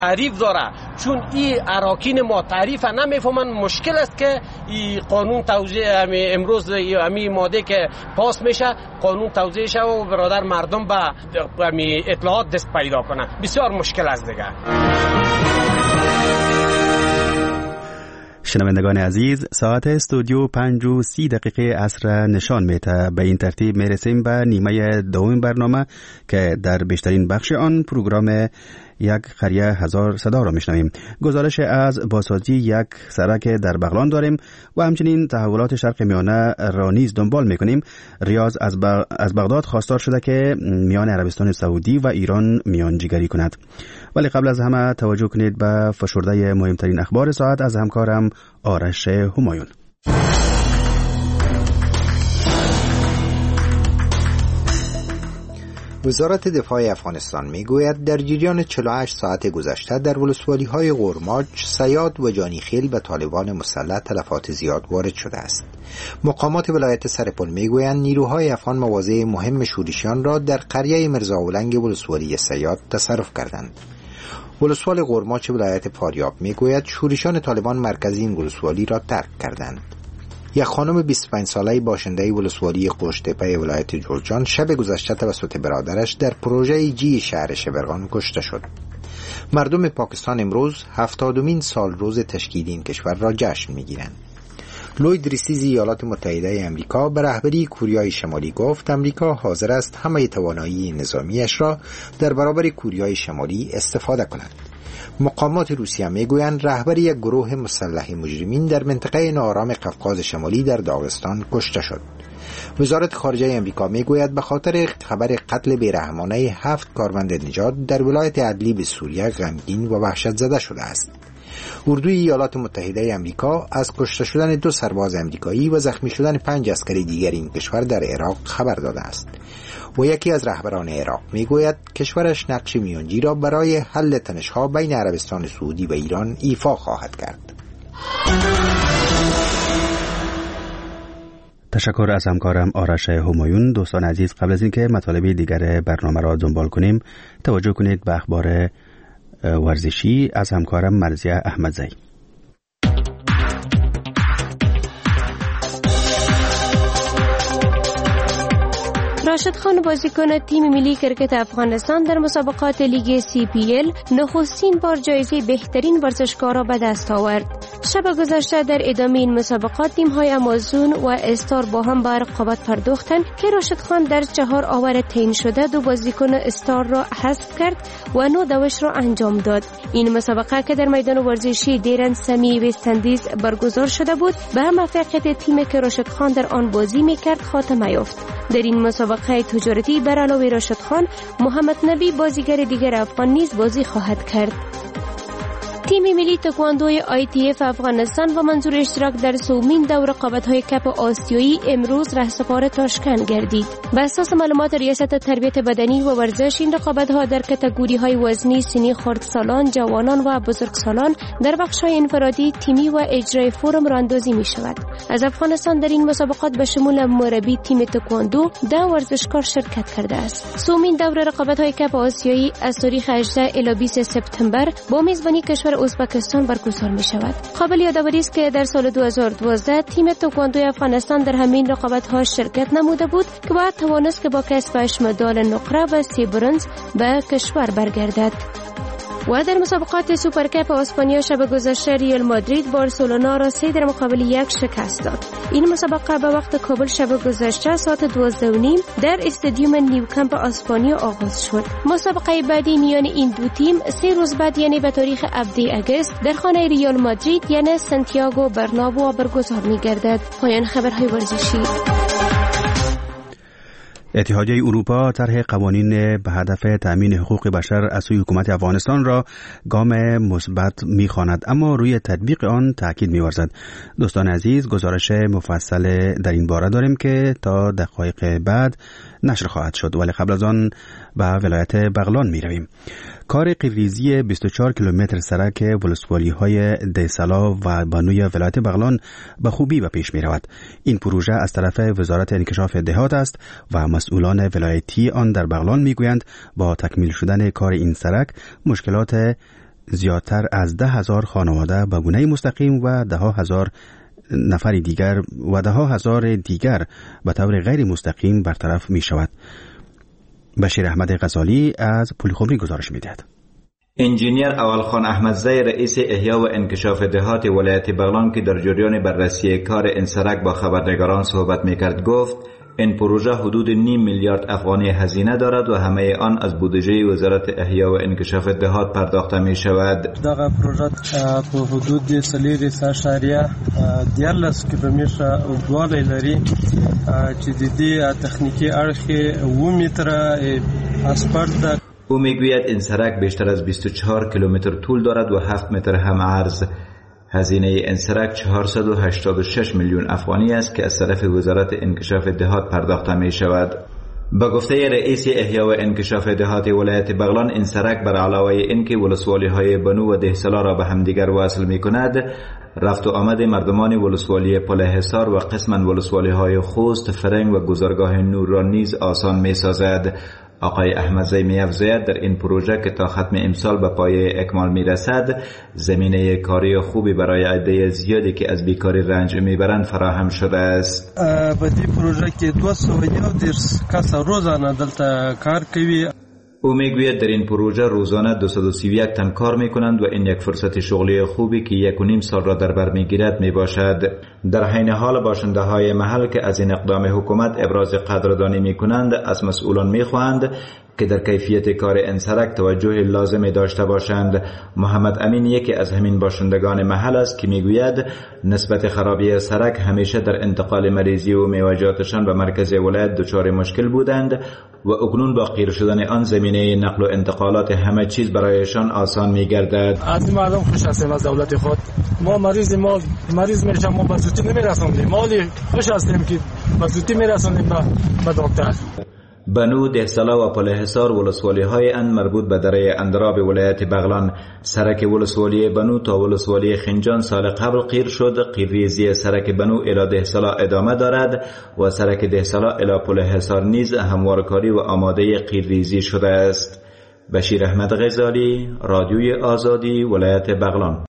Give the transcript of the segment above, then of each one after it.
تعریف داره، چون این اراکین ما تعریف نمیفهمن. مشکل است که این قانون توضیح امروز این ماده که پاس میشه قانون توضیح شه و برادر مردم به اطلاعات دست پیدا کنه. بسیار مشکل است دیگه. شنوندگان عزیز، ساعت استودیو 5:30 عصر نشان میده. به این ترتیب میرسیم به نیمه دوم برنامه که در بیشترین بخش آن پروگرام یک قریه هزار صدا را میشنویم. گزارش از بازسازی یک سرک در بغلان داریم و همچنین تحولات شرق میانه را نیز دنبال میکنیم. ریاض از بغداد خواستار شده که میان عربستان سعودی و ایران میانجیگری کند. ولی قبل از همه توجه کنید به فشرده مهمترین اخبار ساعت از همکارم آرش همایون. وزارت دفاع افغانستان میگوید در جریان 48 ساعت گذشته در ولسوالی‌های قرماج، سیاد و جانیخیل به طالبان مسلح تلفات زیاد وارد شده است. مقامات ولایت سرپل میگویند نیروهای افغان مواضع مهم شورشیان را در قریه مرزاولنگ ولسوالی سیاد تصرف کردند. ولسوال قرماج ولایت فاریاب میگوید شورشیان طالبان مرکز این ولسوالی را ترک کردند. یک خانم 25 ساله باشنده ولسوالی قوشتپه ولایت جوزجان شب گذشته توسط برادرش در پروژه جی شهر شبرغان کشته شد. مردم پاکستان امروز 70مین سال روز تشکیل این کشور را جشن میگیرند. لوید ریسیز ایالات متحده امریکا به رهبری کوریای شمالی گفت امریکا حاضر است همه توانایی نظامیش را در برابر کوریای شمالی استفاده کند. مقامات روسیه میگویند رهبر یک گروه مسلح مجرمین در منطقه ناآرام قفقاز شمالی در داغستان کشته شد. وزارت خارجه امریکا میگوید به خاطر خبر قتل بیرحمانه 7 کارمند نجات در ولایت ادلیب سوریه غمگین و وحشت زده شده است. اردوی ایالات متحده امریکا از کشته شدن 2 سرباز امریکایی و زخمی شدن 5 عسکر دیگر این کشور در عراق خبر داده است. و یکی از رهبران عراق میگوید کشورش نقش میانجی را برای حل تنش‌ها بین عربستان سعودی و ایران ایفا خواهد کرد. تشکر از همکارم آرش همایون. دوستان عزیز، قبل از اینکه مطالب دیگر برنامه را دنبال کنیم توجه کنید به اخبار ورزشی از همکارم مرزیه احمدزی. راشد خان بازیکن تیم ملی کرکت افغانستان در مسابقات لیگ CPL نخستین بار جایزه بهترین ورزشکار را به دست آورد. شب گذشته در ادامه این مسابقات تیم‌های امازون و استار با هم به رقابت پرداختند که راشد خان در 4 آور تعیین شده 2 بازیکن استار را حذف کرد و 9 دوش را انجام داد. این مسابقه که در میدان ورزشی دیرن سمی وستندیز برگزار شده بود به موفقیت تیمی که راشد خان در آن بازی می‌کرد خاتمه یافت. در این مسابقه تجارتی بر علاوه راشد خان، محمد نبی بازیگر دیگر افغان نیز بازی خواهد کرد. تیم ملی تکواندوی ITF افغانستان و منظور اشتراک در سومین دور رقابت‌های کپ آسیایی امروز رهسپار تاشکند گردید. بر اساس معلومات ریاست تربیت بدنی و ورزش این رقابت‌ها در کاتگوری‌های وزنی، سنی، خردسالان، جوانان و بزرگسالان در بخش‌های انفرادی، تیمی و اجرای فرم راندازی می‌شود. از افغانستان در این مسابقات به شمول مربی تیم تکواندو 10 ورزشکار شرکت کرده است. سومین دور رقابت‌های کپ آسیایی از تاریخ 18 الی 20 سپتامبر با میزبانی کشور ازبکستان برگزار می شود. قابل یادآوری است که در سال 2012 تیم تکواندوی افغانستان در همین رقابت‌ها شرکت نموده بود که بعد توانست که با کسب 8 مدال نقره و 3 برنز به کشور برگردد. و در مسابقات سوپرکاپ اسپانیا شب گذشته ریال مادرید بارسلونا را 3 در مقابل 1 شکست داد. این مسابقه به وقت کابل شب گذشته ساعت 12:30 در استادیوم نیوکمپ اسپانیا آغاز شد. مسابقه بعدی میان این دو تیم 3 روز بعد یعنی به تاریخ 17 اگست در خانه ریال مادرید یعنی سانتیاگو برنابو برگزار می‌گردد. پایان خبرهای ورزشی. اتحادیه اروپا طرح قوانین به هدف تأمین حقوق بشر از سوی حکومت افغانستان را گام مثبت می‌خواند، اما روی تطبیق آن تاکید می‌ورزد. دوستان عزیز، گزارش مفصل در این باره داریم که تا دقایق بعد نشر خواهد شد، ولی قبل از آن به ولایت بغلان می‌رویم. کار قیریزی 24 کیلومتر سرک ولسوالی‌های دیسلا و بانوی ولایت بغلان به خوبی به پیش می‌رود. این پروژه از طرف وزارت انکشاف دهات است و مسئولان ولایتی آن در بغلان میگویند با تکمیل شدن کار این سرک مشکلات زیادتر از 10,000 خانواده به گونه مستقیم و 10,000 نفر دیگر و 10,000 دیگر به طور غیر مستقیم برطرف می شود. بشیر احمد غزالی از پولخمری گزارش می دهد. انجینیر اولخان احمدزی رئیس احیا و انکشاف دهات ولایت بغلان که در جریان بررسی کار این سرک با خبرنگاران صحبت می کرد گفت این پروژه حدود 0.5 میلیارد افغانی هزینه دارد و همه آن از بودجه وزارت احیا و انکشاف دهات پرداخته می شود. دغه پروژه په حدود 4.14 کیلومتر اوږدوالی لري چې د دې تخنیکی اړخ 2 متره اسفالت. او میگوید این سرک بیشتر از 24 کیلومتر طول دارد و 7 متر هم عرض. هزینه این سرک 486 میلیون افغانی است که از طرف وزارت انکشاف دهات پرداخته می شود. با گفته رئیس احیا و انکشاف دهات ولایت بغلان این سرک بر علاوه اینکه ولسوالی های بنو و دهسلا را به همدیگر وصل می کند، رفت و آمد مردمان ولسوالی پل حصار و قسما ولسوالی های خوست، فرنگ و گذرگاه نور را نیز آسان می سازد. آقای احمدزی می‌افزاید در این پروژه که تا ختم امسال به پایه اکمال می‌رسد، زمینه کاری خوبی برای عده زیادی که از بیکاری رنج می‌برند فراهم شده است. په دې پروژه کې 210 کس روزانه دلته کار کوي. او میگوید در این پروژه روزانه 231 تن کار میکنند و این یک فرصت شغلی خوبی که 1.5 سال را در بر میگیرد میباشد. در حین حال باشنده های محل که از این اقدام حکومت ابراز قدردانی میکنند از مسئولان میخواهند که در کیفیت کار این سرک توجه لازمی داشته باشند. محمد امین یکی از همین باشندگان محل است که میگوید نسبت خرابی سرک همیشه در انتقال مریضی و میوجاتشان به مرکز ولایت دچار مشکل بودند و اکنون با قیر شدن آن زمینه نقل و انتقالات همه چیز برایشان آسان میگردد. از مردم خوش هستیم از دولت خود. ما مریض میشم ما به زودی نمیرسونیم. مالی خوش هستیم که به زودی میرسونیم به دکتر. بنو، دهسلا و پل حصار ولسوالی های ان مربوط به دره اندراب ولایت بغلان. سرک ولسوالی بنو تا ولسوالی خنجان سال قبل قیر شد. قیرریزی سرک بنو الی دهسلا ادامه دارد و سرک دهسلا الی پل حصار نیز هموارکاری و آماده قیرریزی شده است. بشیر احمد غزالی، رادیوی آزادی، ولایت بغلان.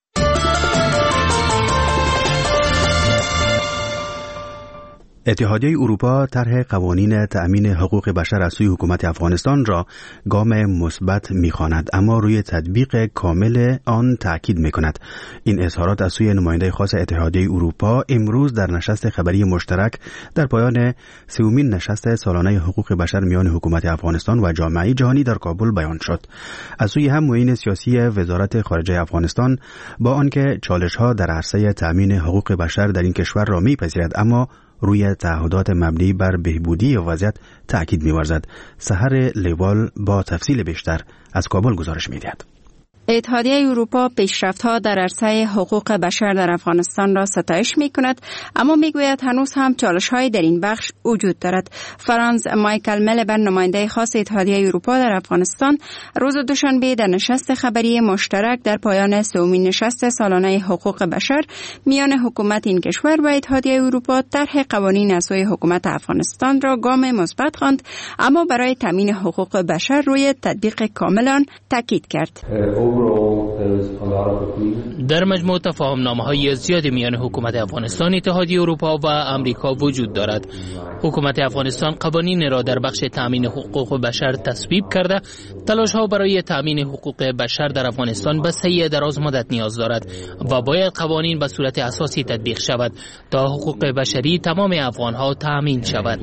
اتحادیه اروپا طرح قوانین تأمین حقوق بشر از سوی حکومت افغانستان را گام مثبت می‌خواند، اما روی تطبیق کامل آن تاکید می‌کند. این اظهارات از سوی نماینده خاص اتحادیه اروپا امروز در نشست خبری مشترک در پایان سومین نشست سالانه حقوق بشر میان حکومت افغانستان و جامعه جهانی در کابل بیان شد. از سوی هم معین سیاسی وزارت خارجه افغانستان با آنکه چالش‌ها در عرصه تأمین حقوق بشر در این کشور را می‌پذیرد، اما روی تعهدات مبنی بر بهبودی وضعیت تأکید می‌ورزد. سحر لیوال با تفصیل بیشتر از کابل گزارش می‌دهد. اتحادیه اروپا پیشرفت‌ها در عرصه حقوق بشر در افغانستان را ستایش می‌کند، اما می‌گوید هنوز هم چالش‌هایی در این بخش وجود دارد. فرانس مایکل ملبن، نماینده خاص اتحادیه اروپا در افغانستان، روز دوشنبه در نشست خبری مشترک در پایان سومین نشست سالانه حقوق بشر میان حکومت این کشور و اتحادیه اروپا طرح قوانین از سوی حکومت افغانستان را گام مثبت خواند، اما برای تامین حقوق بشر روی تطبیق کامل آن تاکید کرد. در مجموع تفاهم‌نامه‌های زیاد میان حکومت افغانستان، اتحادیه اروپا و امریکا وجود دارد. حکومت افغانستان قوانین را در بخش تامین حقوق بشر تصویب کرده. تلاش‌ها برای تامین حقوق بشر در افغانستان به سعی دراز مدت نیاز دارد و باید قوانین به صورت اساسی تطبیق شود تا حقوق بشری تمام افغان‌ها تامین شود.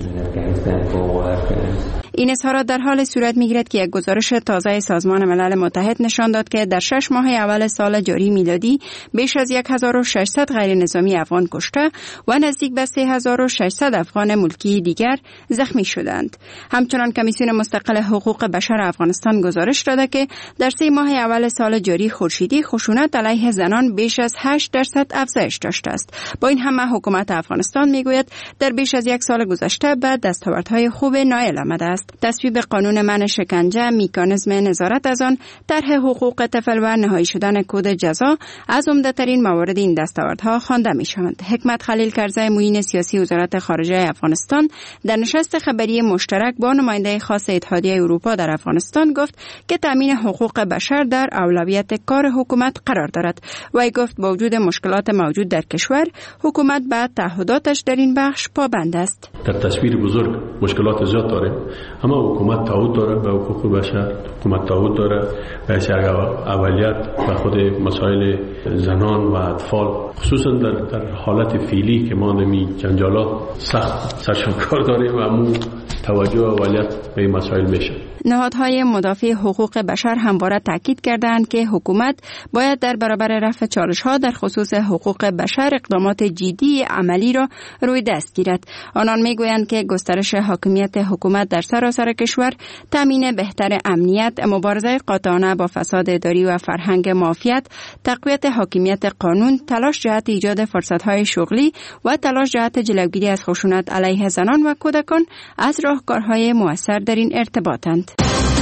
این اظهارات در حال صورت می‌گیرد که یک گزارش تازه سازمان ملل متحد نشان داد که در 6 ماه اول سال جاری میلادی بیش از 1600 غیر نظامی افغان کشته و نزدیک به 3600 افغان ملکی دیگر زخمی شدند. همچنان کمیسیون مستقل حقوق بشر افغانستان گزارش داده که در 3 ماه اول سال جاری خورشیدی خشونت علیه زنان بیش از 8% افزایش داشته است. با این همه حکومت افغانستان میگوید در بیش از 1 سال گذشته به دستاوردهای خوب نائل آمده است. است. تصویب قانون منع شکنجه، مکانیزم نظارت از آن، طرح حقوق طفل و نهایی شدن کد جزا از عمده‌ترین موارد این دستاوردها خوانده می‌شوند. حکمت خلیل کرزی، معین سیاسی وزارت خارجه افغانستان، در نشست خبری مشترک با نماینده خاص اتحادیه اروپا در افغانستان گفت که تامین حقوق بشر در اولویت کار حکومت قرار دارد. وی گفت با وجود مشکلات موجود در کشور، حکومت به تعهداتش در این بخش پابند است. در تصویر بزرگ مشکلات زیاد داره، اما حکومت تعهد داره به حقوق بشر، حکومت تعهد داره به اولویت به خود مسائل زنان و اطفال، خصوصا در حالت فعلی که ما نمی جنجالات سخت سرشمکار داریم و امو توجه و اولویت به این مسائل میشه. نهادهای مدافع حقوق بشر همواره تاکید کردند که حکومت باید در برابر رفع چالش‌ها در خصوص حقوق بشر اقدامات جدی عملی را روی دست گیرد. آنان میگویند که گسترش حاکمیت حکومت در سراسر کشور، تامین بهتر امنیت، مبارزه قاطعانه با فساد اداری و فرهنگ معافیت، تقویت حاکمیت قانون، تلاش جهت ایجاد فرصت‌های شغلی و تلاش جهت جلوگیری از خشونت علیه زنان و کودکان از راهکارهای مؤثر در این ارتباطند.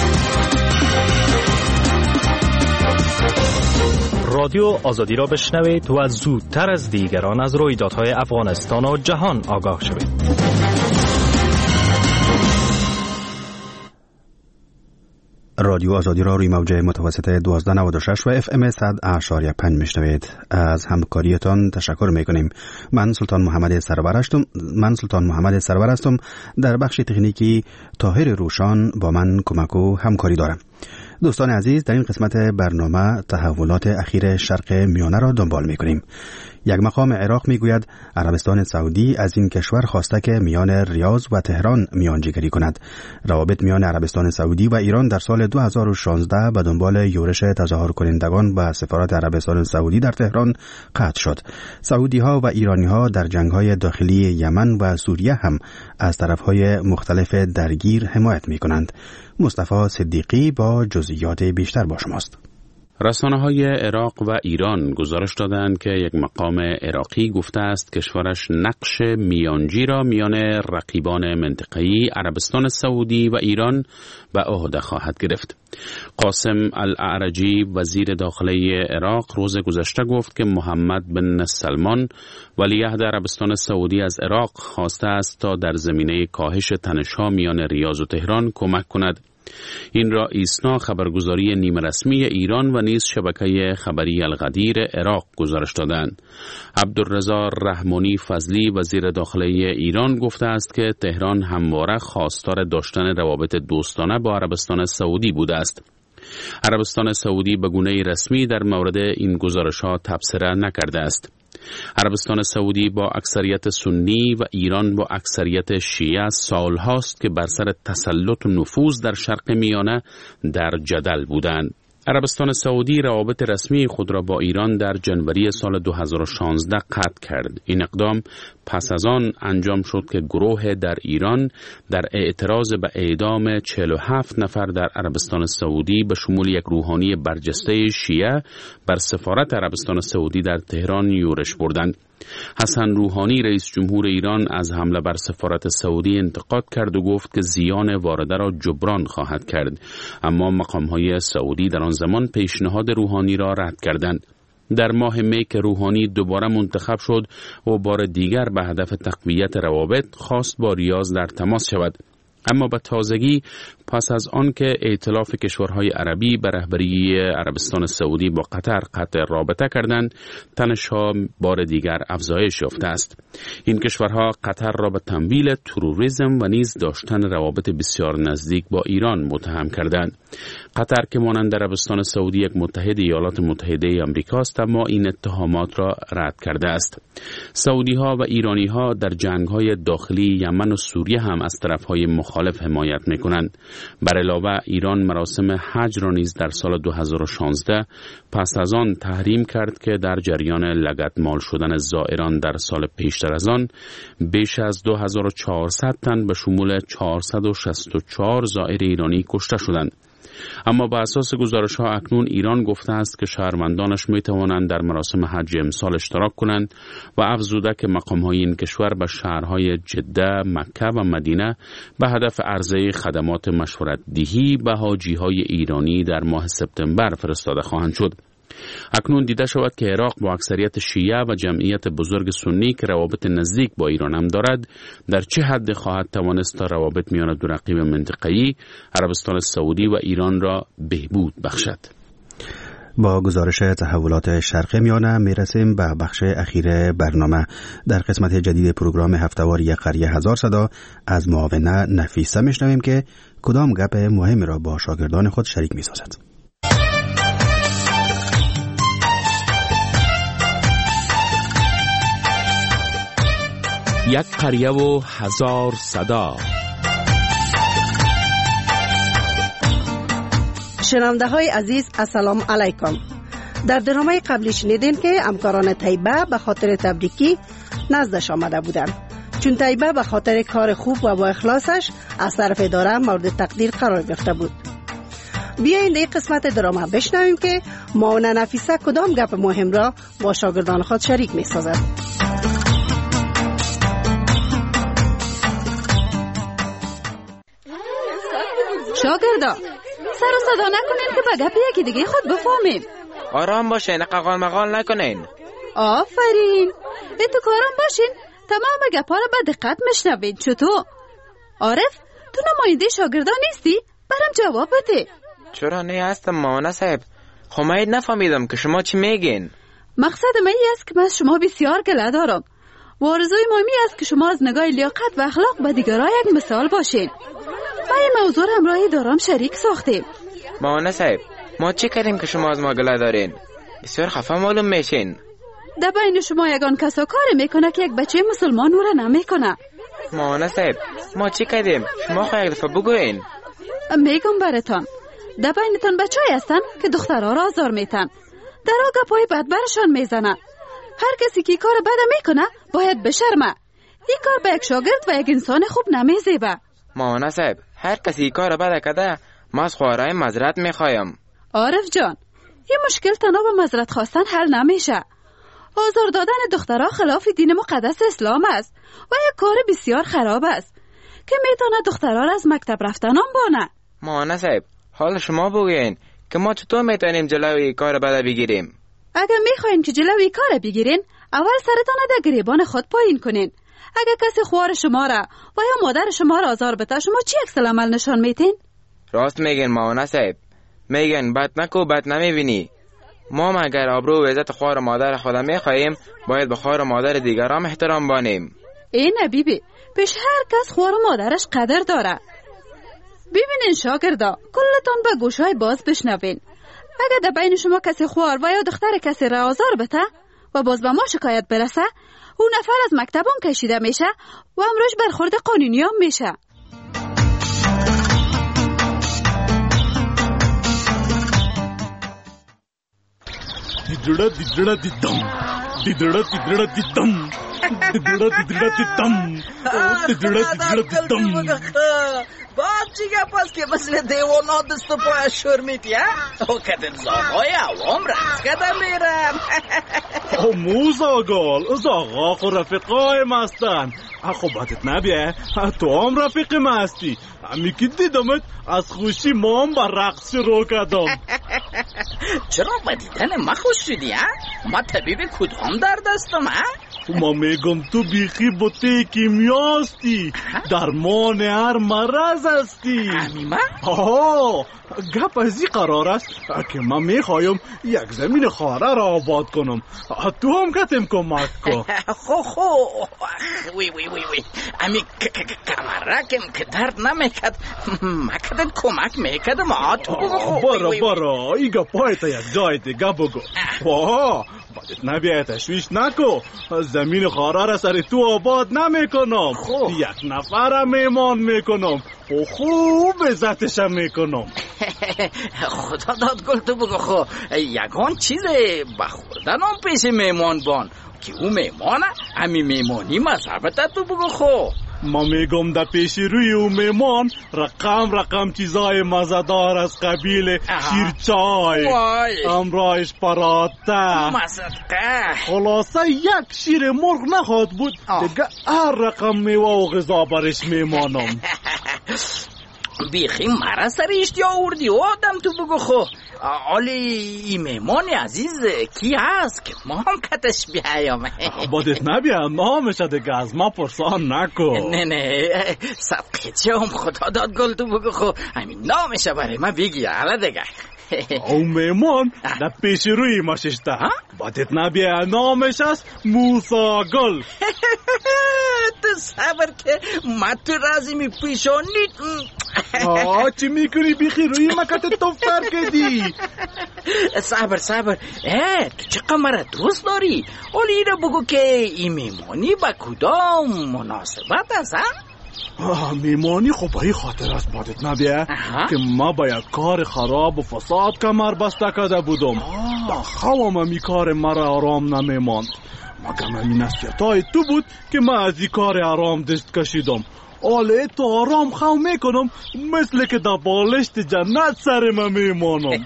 رادیو آزادی را بشنوید و زودتر از دیگران از رویدادهای افغانستان و جهان آگاه شوید. رادیو آزادی را روی موج متوسط 1296 و FM 100.5 میشنوید. از همکاریتان تشکر میکنیم. من سلطان محمد سرور هستم. در بخش تکنیکی طاهر روشان با من کمک و همکاری دارم. دوستان عزیز، در این قسمت برنامه تحولات اخیر شرق میانه را دنبال میکنیم. یک مقام عراق میگوید عربستان سعودی از این کشور خواسته که میان ریاض و تهران میانجیگری کند. روابط میان عربستان سعودی و ایران در سال 2016 به دنبال یورش تظاهر کنندگان به سفارت عربستان سعودی در تهران قطع شد. سعودی ها و ایرانی ها در جنگ های داخلی یمن و سوریه هم از طرف های مختلف درگیر حمایت می کنند. مصطفی صدیقی با جزئیات بیشتر با شماست. رسانه‌های عراق و ایران گزارش دادند که یک مقام عراقی گفته است کشورش نقش میانجی را میان رقیبان منطقه‌ای عربستان سعودی و ایران به عهده خواهد گرفت. قاسم الاعرجی وزیر داخلی عراق روز گذشته گفت که محمد بن سلمان ولیعهد عربستان سعودی از عراق خواسته است تا در زمینه کاهش تنش‌ها میان ریاض و تهران کمک کند. این را ایسنا خبرگزاری نیمه رسمی ایران و نیز شبکه خبری الغدیر عراق گزارش دادند. عبدالرضا رحمانی فضلی وزیر داخلی ایران گفته است که تهران همواره خواستار داشتن روابط دوستانه با عربستان سعودی بوده است. عربستان سعودی به گونه رسمی در مورد این گزارش‌ها تبصره نکرده است. عربستان سعودی با اکثریت سنی و ایران با اکثریت شیعه سال هاست که بر سر تسلط و نفوذ در شرق میانه در جدل بودند. عربستان سعودی روابط رسمی خود را با ایران در جنوری سال 2016 قطع کرد. این اقدام پس از آن انجام شد که گروه در ایران در اعتراض به اعدام 47 نفر در عربستان سعودی به شمول یک روحانی برجسته شیعه بر سفارت عربستان سعودی در تهران یورش بردند. حسن روحانی رئیس جمهور ایران از حمله بر سفارت سعودی انتقاد کرد و گفت که زیان وارده را جبران خواهد کرد، اما مقام‌های سعودی در آن زمان پیشنهاد روحانی را رد کردند. در ماه می که روحانی دوباره منتخب شد و بار دیگر به هدف تقویت روابط خواست با ریاض در تماس شود، اما به تازگی پس از آن که ائتلاف کشورهای عربی به رهبری عربستان سعودی با قطر قطع رابطه کردند، تنش‌ها بار دیگر افزایش یافته است. این کشورها قطر را به تمویل تروریسم و نیز داشتن روابط بسیار نزدیک با ایران متهم کردند. قطر که مانند عربستان سعودی یک متحد ایالات متحده آمریکا است، اما این اتهامات را رد کرده است. سعودی ها و ایرانی ها در جنگ های داخلی یمن و سوریه هم از طرف های مخالف حمایت می کنند. بر علاوه ایران مراسم حج را نیز در سال 2016 پس از آن تحریم کرد که در جریان لگدمال شدن زائران در سال پیشتر از آن بیش از 2400 تن به شمول 464 زائر ایرانی کشته شدند. اما به اساس گزارش‌ها اکنون ایران گفته است که شهروندانش می‌توانند در مراسم حج امسال اشتراک کنند و افزوده که مقام‌های این کشور به شهرهای جده، مکه و مدینه به هدف عرضه خدمات مشورت‌دهی به حاجی‌های ایرانی در ماه سپتامبر فرستاده خواهند شد. اکنون دیده شود که عراق با اکثریت شیعه و جمعیت بزرگ سنی که روابط نزدیک با ایران هم دارد، در چه حد خواهد توانست روابط میان دو رقیب منطقه‌ای عربستان سعودی و ایران را بهبود بخشد. با گزارش تحولات شرق میانه میرسیم به بخش اخیر برنامه. در قسمت جدید پروگرام هفته‌وار یک قریه هزار صدا از معاونه نفیسه میشنویم که کدام گپ مهمی را با شاگردان خود شریک میسازد. یک قریه و هزار صدا. شنونده های عزیز السلام علیکم. در برنامه قبلی شنیدین که همکاران طیبه به خاطر تبریکی نزدش آمده بودند، چون طیبه به خاطر کار خوب و با اخلاصش از طرف اداره مورد تقدیر قرار گرفته بود. بیایید این قسمت درامه بشنویم که معاونه نفیسه کدام گپ مهم را با شاگردان خود شریک می سازد. شاگردا سر و صدا نکنین که به گپ یکی دیگه خود بفهمیم. آرام باشین، ققال مقال نکنین. آفرین، تو کارم باشین، تمام گپا را به دقت میشنوین. چطور؟ عارف، تو نماینده شاگردا نیستی؟ برام جواب بده. چرا نه هستم معاونه صاحب؟ خب من نفهمیدم که شما چی میگین. مقصد من است که من شما بسیار گله دارم و آرزوی مهمی است که شما از نگاه لیاقت و اخلاق به دیگران یک مثال باشین. ما این موضوع را همراهی دارم شریک ساختیم. معاونه صاحب، ما چی کردیم که شما از ما گله دارین؟ بسیار خفه معلوم میشین. در بین شما یگان کسا کاری میکنه که یک بچه مسلمان او را نمیکنه. معاونه صاحب، ما چی کردیم؟ شما خواهی یک دفعه بگوین. میگم براتان، در بینتان بچه‌ای هستن که دخترها را آزار میتن، در آگه پای بد برشان میزنه. هر کسی که کار بد میکنه باید بشرمه. این کار به یک شاگرد و یک انسان خوب نمیزیبه. معاونه صاحب، هر کسی کار بد کرده ما از خوارای معذرت میخوایم. عارف جان، این مشکل تنها با معذرت خواستن حل نمیشه. آزار دادن دخترها خلاف دین مقدس اسلام است و یک کار بسیار خراب است که میتونه دخترها را از مکتب رفتن بانه. معاونه صاحب، حال شما بگوین که ما چطور میتونیم جلوی کار بد بگیریم؟ اگر میخواین که جلوی کار بگیرین، اول سرتان در گریبان خود پایین کنین. اگر کسی خوار شما را و یا مادر شما را آزار بده، شما چی عکس العمل نشان میتین؟ راست میگن معاونه صاحب، میگن بد نکو بد نمیبینی. ما اگر آبرو و عزت خوار مادر خودم میخواهیم، باید به خوار مادر دیگران احترام بانیم. این بیبی، پیش هر کس خوار مادرش قدر داره. ببینین شاگردا، کلتان به گوشای باز بشنوین. اگر در بین شما کسی خوار و یا دختر کسی را آزار بده و باز به ما شکایت برسه، اون نفر از مکتبان کشیده میشه و امروز برخورد قانونی هم میشه. دیدرا دیدرا دیدم دیدرا دیدرا دیدم دیدرا دیدرا دیدم دیدرا دیدرا دیدم. باز چیگه پس که مثل دیوانا دست و پای شور میتی او کدن زاغای عوام رست کدن میرم. موز آگال زاغا خو رفقایم هستن. خب باتت نبیه تو هم رفیقم هستی. همی که دیدمت از خوشی ما هم با رقص شروع کردم. چرا با دیدن ما خوش شدی؟ ما طبیب کدام در دستم؟ ما میگم تو بیخی بوته کیمیا هستی، درمان هر مرض هستی. همی آها، گپ از این قرار است که من میخوایم یک زمین خاره را آباد کنم. تو هم کتم کمک کن. خو وی امی کمرکم که درد نمیکد مکدن کمک میکدم. برا ایگا پایتا یک جای دیگه بگو. بادت نبیه تشویش نکو. زمین خاره را سر تو آباد نمیکنم، یک نفر میمان میکنم و خوب عزتشم میکنم. خدا داد گل تو بگو. خو یکان چیز بخوردن هم پیش میمان بان که او میمانه همی میمانی مذهبت تو بگو. خو ما میگم در پیش روی او میمان رقم چیزای مزدار از قبیل شیرچای، امرایش پراته، خلاصه یک شیر مرغ نخواد بود دیگه هر رقم میوه و غذا برش میمانم. بیخی مرا سر اشتیا آوردی آدم تو بگو خو. آلی ای میمان عزیز کی هست که ما هم کتش بیایم؟ بادت نبیم نامشه دیگه از ما پرسان نکو. نه صدقه چه هم خدا داد گل تو بگو خو همین نامشه برای من بگی حالا دیگه. او میمان در پیش روی ما ششته بادت نبیه نامش است موسی گل. تو صبر که ما تو رازی می پیشونید. چی میکنی بیخی روی مکت تو فرق دی؟ صبر تو چه قمره دوست داری؟ اولی را بگو که این میمانی با کدام مناسبت است؟ میمانی خب به این خاطر است بادت نبیه که ما با یک کار خراب و فساد کمر بسته کرده بودم. با خوام می کار مرا آرام نمیماند. مگم این نصیحتای تو بود که من از این کار آرام دست کشیدم. آله تو آرام خو میکنم مثل که در بالشت جنت سر من میمانم.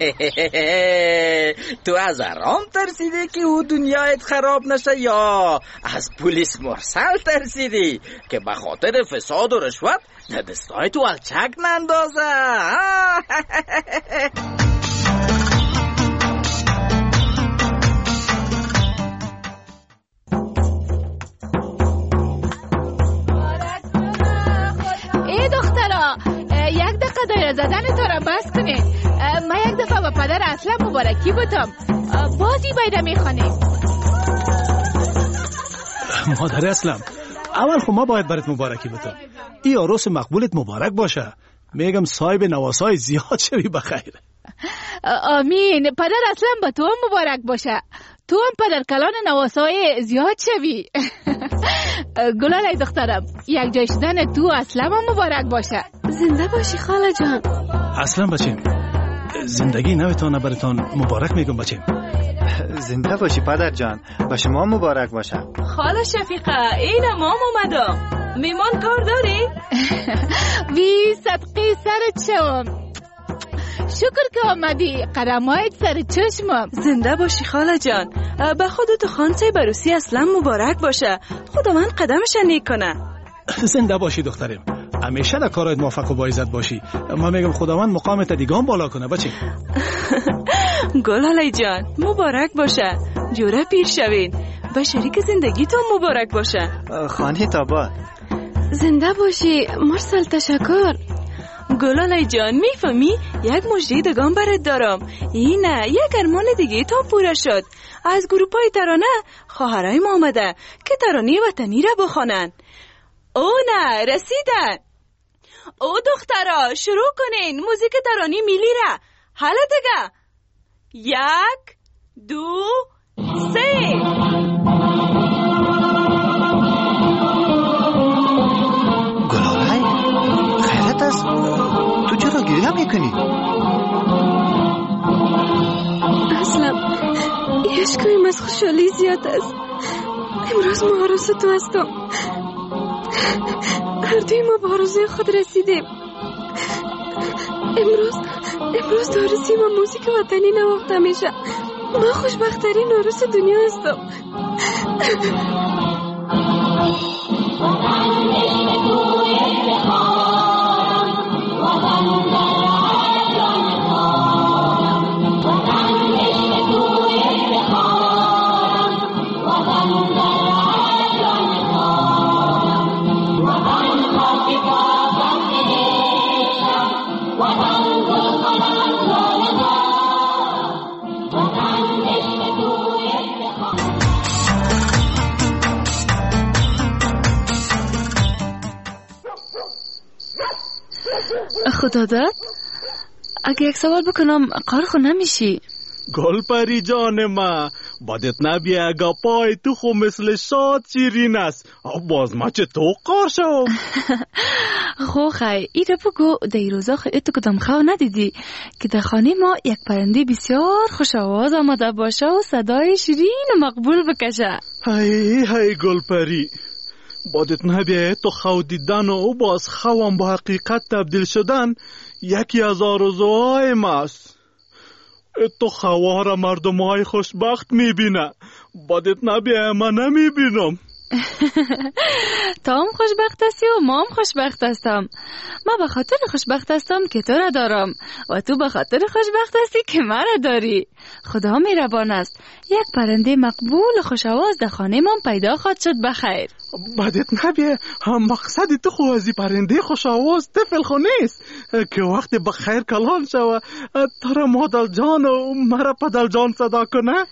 تو از آرام ترسیدی که او دنیایت خراب نشه یا از پلیس مرسل ترسیدی که به خاطر فساد و رشوت دستای تو الچک نندازه؟ یک دقیقه دایر زدن تو را بس کنید. من یک دفعه با پدر اصلا مبارکی بودم بازی بیده میخوانیم. مادر اسلم اول خب ما باید برات مبارکی بودم. ای عروس مقبولت مبارک باشه. میگم صاحب نواسای زیاد شوی بخیر. آمین. پدر اصلا با تو هم مبارک باشه. تو هم پدر کلان نواسای زیاد شوی. گلالای دخترم یک جای شدن تو اصلا هم مبارک باشه. زنده باشی خاله جان. اصلا بچیم زندگی نمیتونه براتون مبارک میگم بچیم. زنده باشی پدر جان با شما مبارک باشه. خاله شفیقه این مام اومدم. میمان کار داری؟ وی صدقی سرت شوم. شکر که آمدی. قدمایت سر چشمم. زنده باشی خاله جان. به خودت خانسه بروسی اصلا مبارک باشه. خدا من قدمش نیک کنه. زنده باشی دخترم. همیشه در کارت موفق و با عزت باشی. ما میگم خداوند مقامت دیگه بالا کنه بچه. گلالی جان مبارک باشه. جوره پیر شوین و شریک زندگیتون مبارک باشه. خانه تاباد. زنده باشی مرسل. تشکر. گلالی جان میفهمی یک مژده دگان برات دارم. اینه یک ارمان دیگه تا پوره شد. از گروپای ترانه خواهرای ما آمده که ترانه وطنی را بخوانن. او نه رسیدن. او دخترا شروع کنین موزیک ترانه میلی را. حالا دیگه 1 2 3. گلالای خیرت است. تو چرا گریه میکنی؟ اصلا عشقم از خوشحالی زیاد است. امروز مبارز تو هستم. هر دوی ما به آرزوی خود رسیدیم. امروز دارسی و موزیک وطنی نواخته میشه. من خوشبختترین عروس دنیا هستم. خدا داد اگه یک سوال بکنم قهر خو نمیشی؟ گل پری جان ما بادت نبیه اگه پای تو خو مثل شاد شیرین است. باز ما چه تو قهر شوم؟ خو خی ای را بگو در این روزا خیلی تو کدام خواه ندیدی که در خانه ما یک پرنده بسیار خوش آواز آمده باشه و صدای شیرین و مقبول بکشه. های گل پری بادت نبیه تو خو دیدن و باز خوام با حقیقت تبدیل شدن یکی از آرزوهای ماست. تو خواه را مردم های خوشبخت میبینه، بادت نبیه من نمیبینم. تا هم خوشبخت هستی و ما هم خوشبخت هستم. من به خاطر خوشبخت هستم که تو را دارم و تو به خاطر خوشبخت هستی که من را داری. خدا مهربان است. یک پرنده مقبول و خوش آواز در خانه من پیدا خواهد شد. بخیر. بدت نبیه مقصد تو خوازی پرنده خوش آواز طفل خو نیست که وقتی بخیر کلان شوه ترا مادر جان و مرا پدر جان صدا کنه.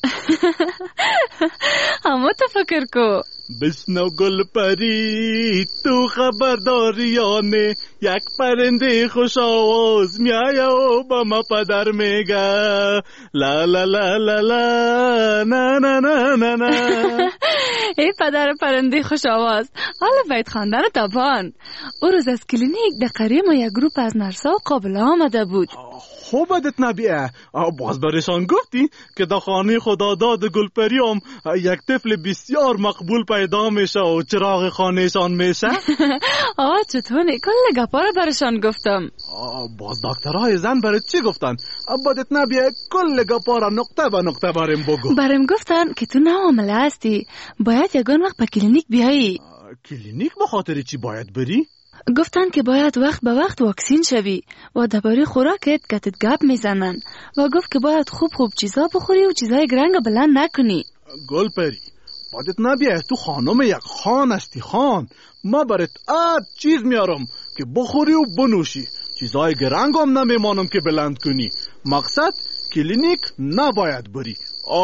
اما تو فکر کو بشنو گل پری تو خبرداریانه یک پرنده خوش آواز میایه و با ما پدر میگه لا لا لا لا لا نا نا نا نا نا. ای پدر پرنده خوش آواز، حالا باید خواندن تابان. او روز از کلینیک در قریه ما یک گروپ از نرسا و قابله آمده بود. خوب بدت نبیه باز برشان گفتی که در خانه خداداد گلپریام یک طفل بسیار مقبول پیدا میشه و چراغ خانهشان میشه. چطوری کل گپا رو برشان گفتم. باز دکترهای زن برای چی گفتن؟ بدت نبیه کل گپا را نقطه به نقطه بریم بگو. بریم گفتن که تو نوامله هستی، باید یگان وقت به کلینیک بیایی. کلینیک به خاطر چی باید بری؟ گفتن که باید وقت به وقت واکسین شوی و درباره خوراکت کتت گپ میزنن و گفت که باید خوب چیزا بخوری و چیزای گرنگ بلند نکنی. گل پری بادت نبیه تو خانم یک خان هستی خان. ما برات چیز میارم که بخوری و بنوشی، چیزای گرنگ هم نمیمانم که بلند کنی. مقصد کلینیک نباید بری.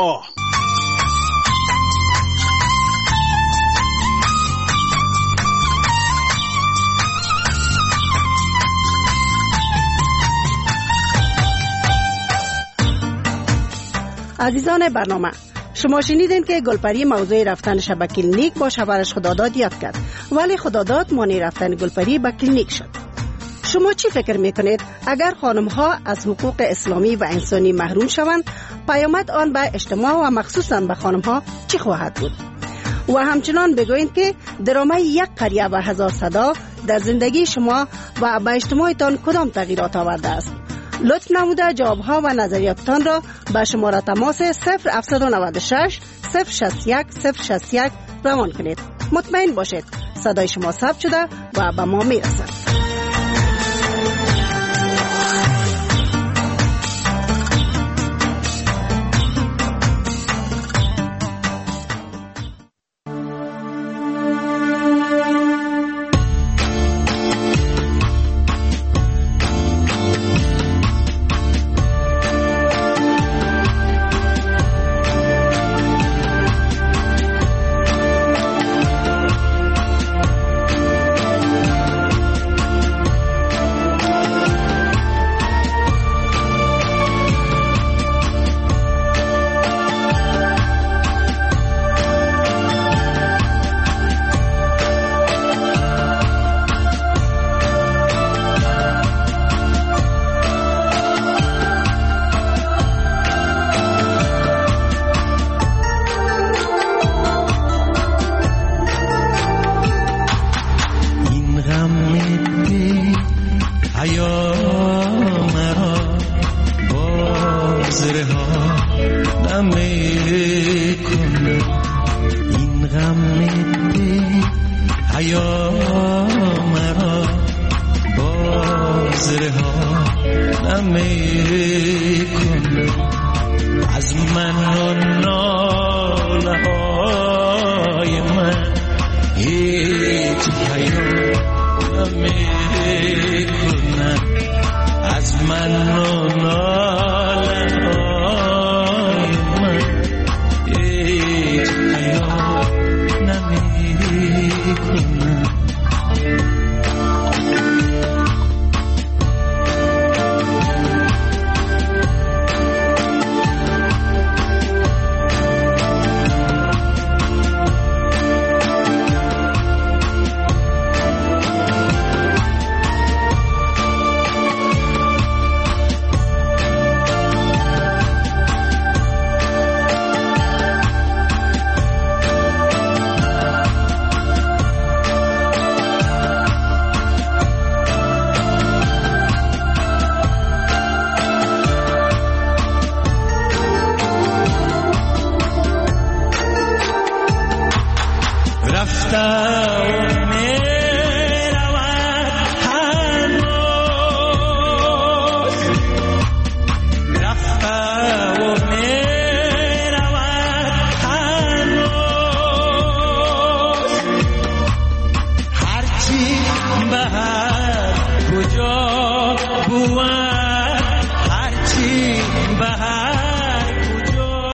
عزیزان برنامه، شما شنیدین که گلپری موضوع رفتنش به کلینیک با شوهرش خداداد یاد کرد، ولی خداداد مانع رفتن گلپری به کلینیک شد. شما چی فکر میکنید اگر خانم ها از حقوق اسلامی و انسانی محروم شوند، پیامد آن به اجتماع و مخصوصا به خانم ها چی خواهد بود؟ و همچنان بگویید که درامه یک قریه و هزار صدا در زندگی شما و به اجتماعتان کدام تغییرات آورده است؟ لطف نموده جوابها و نظریاتتان را به شماره تماس 0796 061 061 روان کنید. مطمئن باشید صدای شما ثبت شده و به ما میرسد. از من